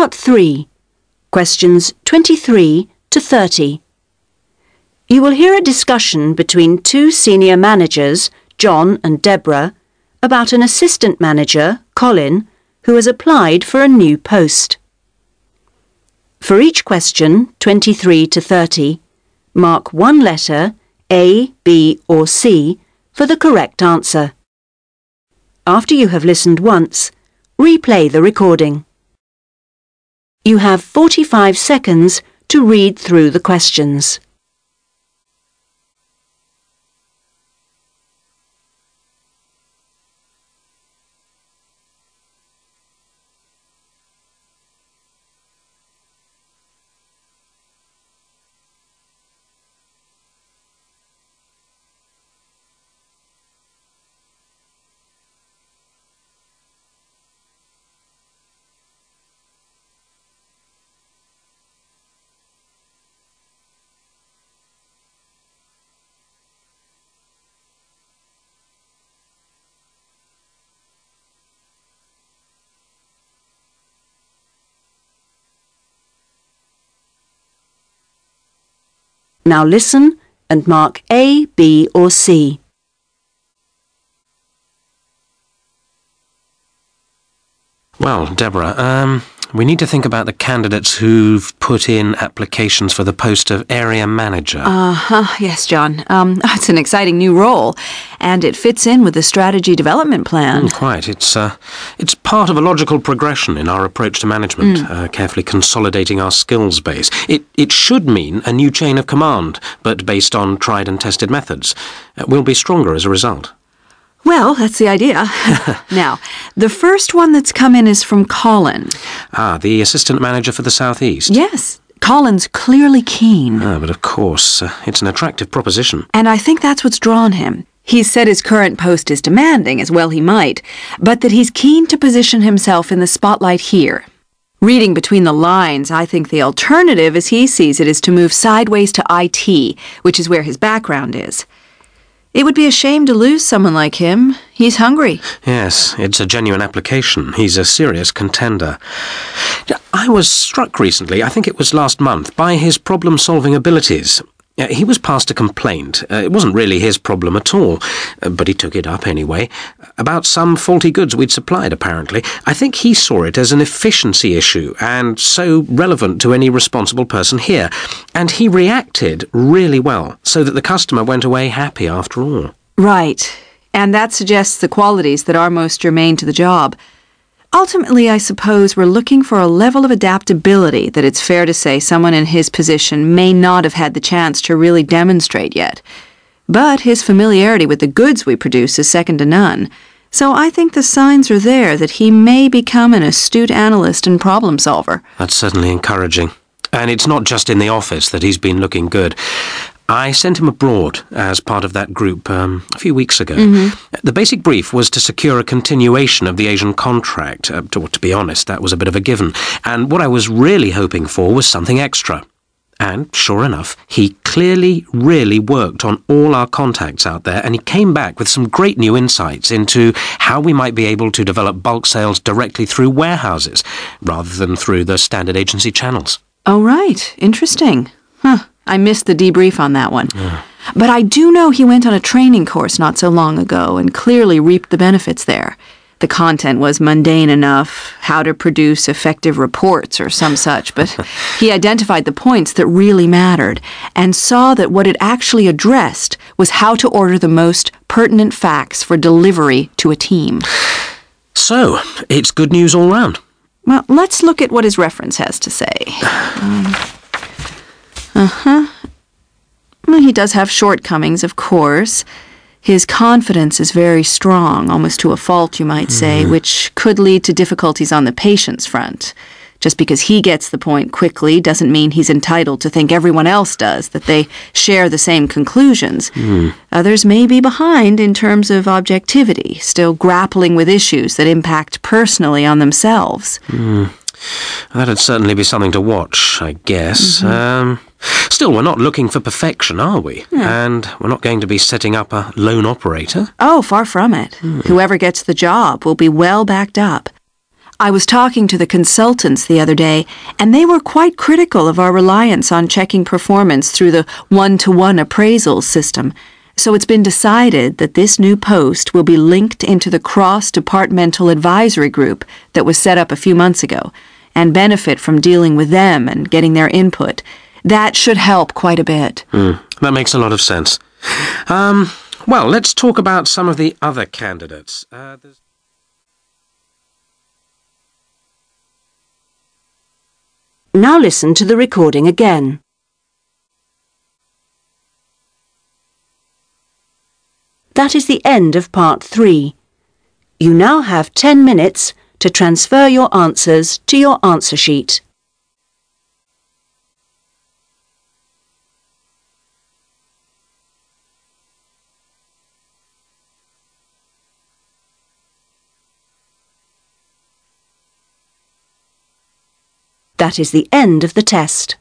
Part 3. Questions 23 to 30. You will hear a discussion between two senior managers, John and Deborah, about an assistant manager, Colin, who has applied for a new post. For each question, 23 to 30, mark one letter, A, B or C, for the correct answer. After you have listened once, replay the recording. You have 45 seconds to read through the questions. Now listen and mark A, B or C. Well, Deborah, we need to think about the candidates who've put in applications for the post of area manager. Yes, John. It's an exciting new role, and it fits in with the strategy development plan. Quite. It's part of a logical progression in our approach to management, carefully consolidating our skills base. It should mean a new chain of command, but based on tried and tested methods. We'll be stronger as a result. Well, that's the idea. Now, the first one that's come in is from Colin. The assistant manager for the South East. Yes, Colin's clearly keen. But of course, it's an attractive proposition. And I think that's what's drawn him. He's said his current post is demanding, as well he might, but that he's keen to position himself in the spotlight here. Reading between the lines, I think the alternative, as he sees it, is to move sideways to IT, which is where his background is. It would be a shame to lose someone like him. He's hungry. Yes, it's a genuine application. He's a serious contender. I was struck recently, I think it was last month, by his problem-solving abilities. He was passed a complaint. It wasn't really his problem at all, but he took it up anyway, about some faulty goods we'd supplied, apparently. I think he saw it as an efficiency issue, and so relevant to any responsible person here. And he reacted really well, so that the customer went away happy after all. Right, and that suggests the qualities that are most germane to the job. Ultimately, I suppose we're looking for a level of adaptability that it's fair to say someone in his position may not have had the chance to really demonstrate yet. But his familiarity with the goods we produce is second to none, so I think the signs are there that he may become an astute analyst and problem solver. That's certainly encouraging. And it's not just in the office that he's been looking good. I sent him abroad as part of that group a few weeks ago. The basic brief was to secure a continuation of the Asian contract. To be honest, that was a bit of a given. And what I was really hoping for was something extra. And, sure enough, he clearly really worked on all our contacts out there, and he came back with some great new insights into how we might be able to develop bulk sales directly through warehouses, rather than through the standard agency channels. Oh, right. Interesting. I missed the debrief on that one. But I do know he went on a training course not so long ago and clearly reaped the benefits there. The content was mundane enough, how to produce effective reports or some such, but he identified the points that really mattered and saw that what it actually addressed was how to order the most pertinent facts for delivery to a team. So, it's good news all round. Well, let's look at what his reference has to say. Well, he does have shortcomings, of course. His confidence is very strong, almost to a fault, you might say, which could lead to difficulties on the patient's front. Just because he gets the point quickly doesn't mean he's entitled to think everyone else does, that they share the same conclusions. Others may be behind in terms of objectivity, still grappling with issues that impact personally on themselves. That'd certainly be something to watch, I guess. Still, we're not looking for perfection, are we? And we're not going to be setting up a lone operator. Oh, far from it. Whoever gets the job will be well backed up. I was talking to the consultants the other day, and they were quite critical of our reliance on checking performance through the one-to-one appraisal system. So it's been decided that this new post will be linked into the cross-departmental advisory group that was set up a few months ago, and benefit from dealing with them and getting their input. That should help quite a bit. That makes a lot of sense. Well, let's talk about some of the other candidates. Now listen to the recording again. That is the end of part 3. You now have 10 minutes to transfer your answers to your answer sheet. That is the end of the test.